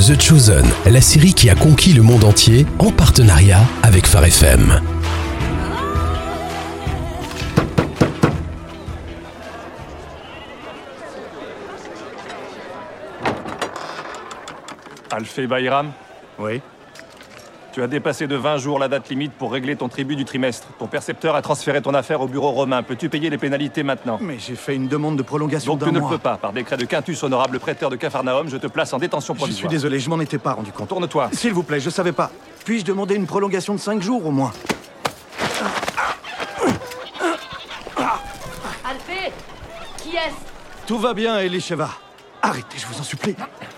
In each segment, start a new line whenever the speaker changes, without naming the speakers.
The Chosen, la série qui a conquis le monde entier en partenariat avec Phare FM.
Alphée Bayram,
Oui.
tu as dépassé de 20 jours la date limite pour régler ton tribut du trimestre. Ton percepteur a transféré ton affaire au bureau romain. Peux-tu payer les pénalités maintenant?
Mais j'ai fait une demande de prolongation
Donc
d'un
tu ne
mois.
peux pas. Par décret de Quintus, honorable prêteur de Capharnaüm, je te place en détention
Je
provisoire.
suis désolé, je m'en étais pas rendu compte.
Tourne-toi.
S'il vous plaît, je savais pas. Puis-je demander une prolongation de 5 jours au moins?
Alphée, qui est-ce?
Tout va bien, Elisheva. Arrêtez, je vous en supplie.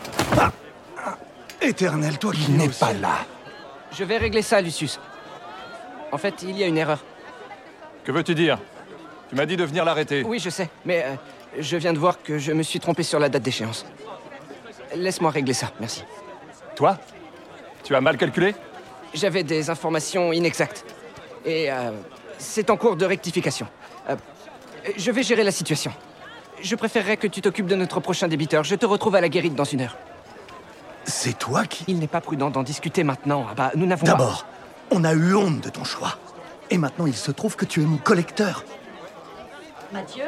Éternel, toi qui n'es pas là.
Je vais régler ça, Lucius. En fait, il y a une erreur.
Que veux-tu dire? Tu m'as dit de venir l'arrêter.
Oui, je sais, mais je viens de voir que je me suis trompé sur la date d'échéance. Laisse-moi régler ça, merci.
Toi? Tu as mal calculé?
J'avais des informations inexactes. Et c'est en cours de rectification. Je vais gérer la situation. Je préférerais que tu t'occupes de notre prochain débiteur. Je te retrouve à la guérite dans 1 heure.
C'est toi qui...
Il n'est pas prudent d'en discuter maintenant. Ah bah, nous n'avons pas...
D'abord, on a eu honte de ton choix. Et maintenant, il se trouve que tu es mon collecteur.
Mathieu?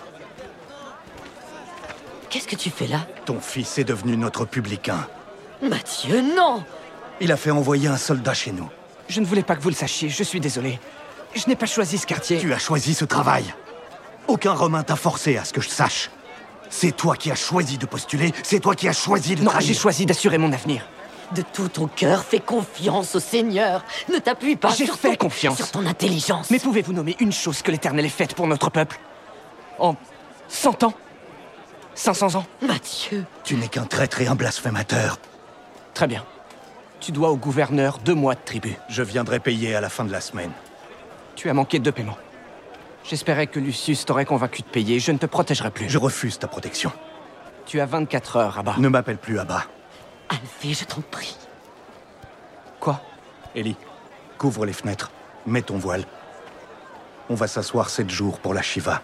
Qu'est-ce que tu fais là?
Ton fils est devenu notre publicain.
Mathieu, non!
Il a fait envoyer un soldat chez nous.
Je ne voulais pas que vous le sachiez, je suis désolé. Je n'ai pas choisi ce quartier.
Tu as choisi ce travail. Aucun Romain t'a forcé à ce que je sache. C'est toi qui as choisi de postuler, c'est toi qui as choisi de
Non,
trahir.
j'ai choisi d'assurer mon avenir.
De tout ton cœur, fais confiance au Seigneur. Ne t'appuie pas
J'ai
sur
fait confiance.
sur ton intelligence.
Mais pouvez-vous nommer une chose que l'Éternel ait faite pour notre peuple? En 100 ans? 500 ans?
Mathieu,
Tu n'es qu'un traître et un blasphémateur.
Très bien. Tu dois au gouverneur 2 mois de tribut.
Je viendrai payer à la fin de la semaine.
Tu as manqué 2 paiements. J'espérais que Lucius t'aurait convaincu de payer. Je ne te protégerai plus.
Je refuse ta protection.
Tu as 24 heures, Abba.
Ne m'appelle plus Abba.
Alphée, je t'en prie.
Quoi?
Ellie, couvre les fenêtres. Mets ton voile. On va s'asseoir 7 jours pour la Shiva.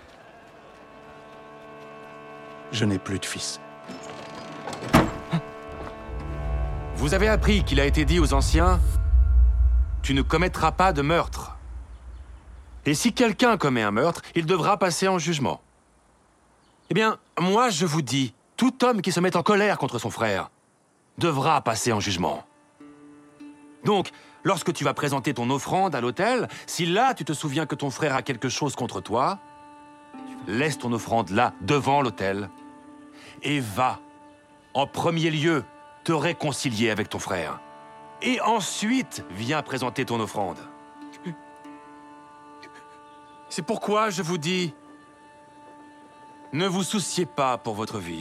Je n'ai plus de fils.
Vous avez appris qu'il a été dit aux anciens « Tu ne commettras pas de meurtre ». Et si quelqu'un commet un meurtre, il devra passer en jugement. Eh bien, moi je vous dis, tout homme qui se met en colère contre son frère devra passer en jugement. Donc, lorsque tu vas présenter ton offrande à l'autel, si là tu te souviens que ton frère a quelque chose contre toi, laisse ton offrande là, devant l'autel, et va, en premier lieu, te réconcilier avec ton frère. Et ensuite, viens présenter ton offrande. C'est pourquoi je vous dis, ne vous souciez pas pour votre vie,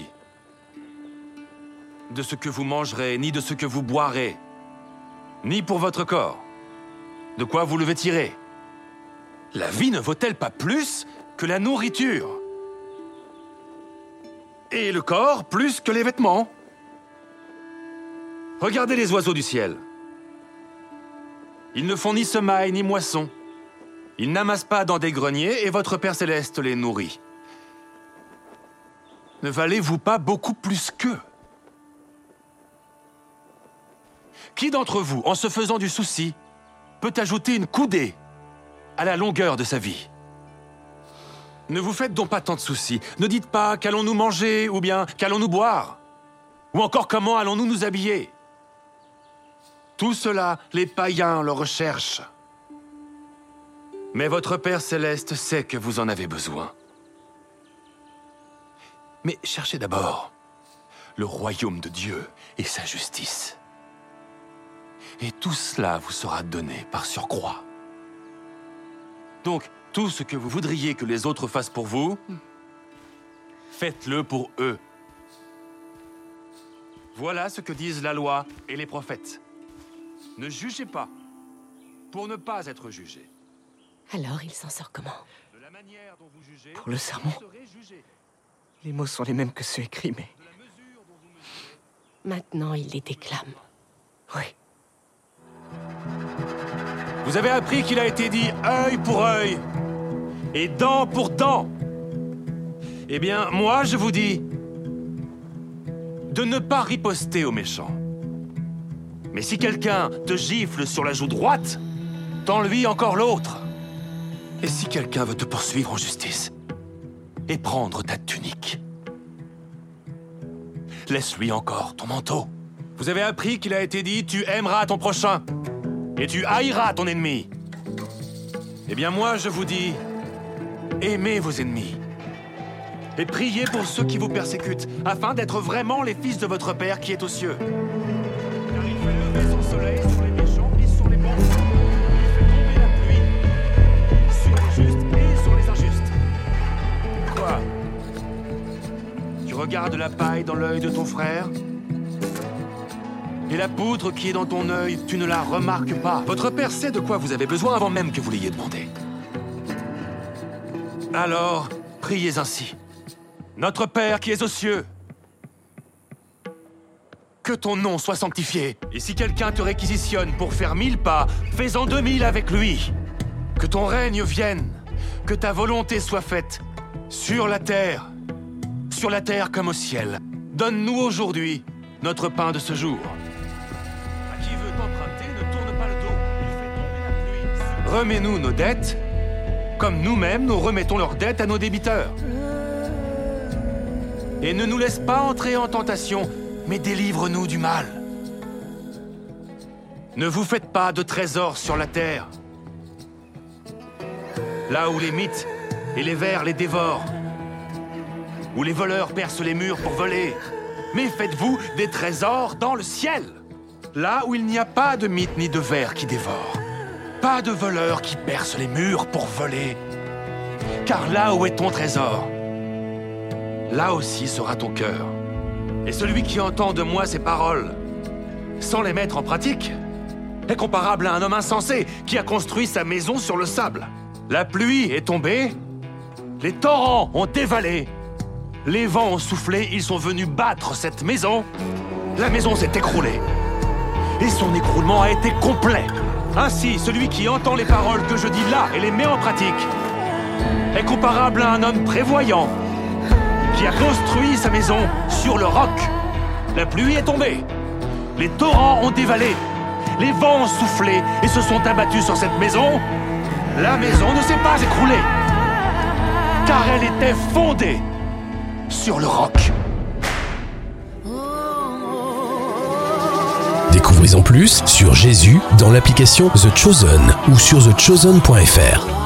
de ce que vous mangerez, ni de ce que vous boirez, ni pour votre corps, de quoi vous le vêtirez. La vie ne vaut-elle pas plus que la nourriture? Et le corps plus que les vêtements? Regardez les oiseaux du ciel. Ils ne font ni semaille ni moisson. Ils n'amassent pas dans des greniers et votre Père Céleste les nourrit. Ne valez-vous pas beaucoup plus qu'eux? Qui d'entre vous, en se faisant du souci, peut ajouter une coudée à la longueur de sa vie? Ne vous faites donc pas tant de soucis. Ne dites pas qu'allons-nous manger ou bien qu'allons-nous boire? Ou encore comment allons-nous nous habiller? Tout cela, les païens le recherchent. Mais votre Père Céleste sait que vous en avez besoin. Mais cherchez d'abord le royaume de Dieu et sa justice. Et tout cela vous sera donné par surcroît. Donc, tout ce que vous voudriez que les autres fassent pour vous, faites-le pour eux. Voilà ce que disent la loi et les prophètes. Ne jugez pas, pour ne pas être jugé.
Alors, il s'en sort comment?
De la manière dont vous jugez,
Pour le sermon,
vous serez jugé.
les mots sont les mêmes que ceux écrits, mais...
De la mesure dont vous mesurez,
Maintenant, il les déclame.
Oui.
vous avez appris qu'il a été dit œil pour œil et dent pour dent. Eh bien, moi, je vous dis, de ne pas riposter aux méchants. Mais si quelqu'un te gifle sur la joue droite, tends-lui encore l'autre. Et si quelqu'un veut te poursuivre en justice et prendre ta tunique, laisse-lui encore ton manteau. Vous avez appris qu'il a été dit « Tu aimeras ton prochain et tu haïras ton ennemi ». Eh bien moi, je vous dis, aimez vos ennemis et priez pour ceux qui vous persécutent, afin d'être vraiment les fils de votre Père qui est aux cieux. Car il fait lever son soleil sur les méchants et sur les bons. Il fait tomber la pluie sur les justes et sur les injustes. Quoi? Tu regardes la paille dans l'œil de ton frère? Et la poudre qui est dans ton œil, tu ne la remarques pas. Votre Père sait de quoi vous avez besoin avant même que vous l'ayez demandé. Alors, priez ainsi. Notre Père qui es aux cieux, que ton nom soit sanctifié. Et si quelqu'un te réquisitionne pour faire 1000 pas, fais-en 2000 avec lui. Que ton règne vienne, que ta volonté soit faite, sur la terre comme au ciel. Donne-nous aujourd'hui notre pain de ce jour. À qui veut t'emprunter, ne tourne pas le dos. Il fait tomber la pluie. Remets-nous nos dettes, comme nous-mêmes nous remettons leurs dettes à nos débiteurs. Et ne nous laisse pas entrer en tentation, mais délivre-nous du mal. Ne vous faites pas de trésors sur la terre, là où les mythes et les vers les dévorent, où les voleurs percent les murs pour voler. Mais faites-vous des trésors dans le ciel, là où il n'y a pas de mythes ni de vers qui dévorent, pas de voleurs qui percent les murs pour voler. Car là où est ton trésor, là aussi sera ton cœur. Et celui qui entend de moi ces paroles, sans les mettre en pratique, est comparable à un homme insensé qui a construit sa maison sur le sable. La pluie est tombée, les torrents ont dévalé, les vents ont soufflé, ils sont venus battre cette maison. La maison s'est écroulée, et son écroulement a été complet. Ainsi, celui qui entend les paroles que je dis là et les met en pratique est comparable à un homme prévoyant qui a construit sa maison sur le roc. La pluie est tombée, les torrents ont dévalé, les vents ont soufflé et se sont abattus sur cette maison. La maison ne s'est pas écroulée, car elle était fondée sur le roc.
Découvrez en plus sur Jésus dans l'application The Chosen ou sur thechosen.fr.